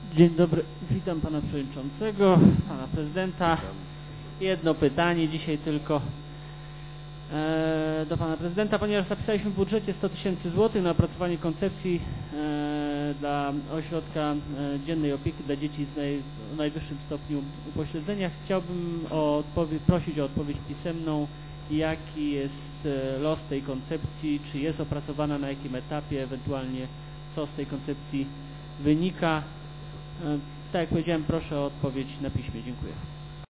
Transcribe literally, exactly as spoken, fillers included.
Dzień dobry, witam pana przewodniczącego, pana prezydenta. Jedno pytanie dzisiaj tylko e, do pana prezydenta, ponieważ zapisaliśmy w budżecie sto tysięcy złotych na opracowanie koncepcji e, dla ośrodka e, dziennej opieki dla dzieci z naj, o najwyższym stopniu upośledzenia. Chciałbym o odpowiedź, prosić o odpowiedź pisemną, jaki jest e, los tej koncepcji, czy jest opracowana, na jakim etapie, ewentualnie co z tej koncepcji wynika. Tak jak powiedziałem, proszę o odpowiedź na piśmie. Dziękuję.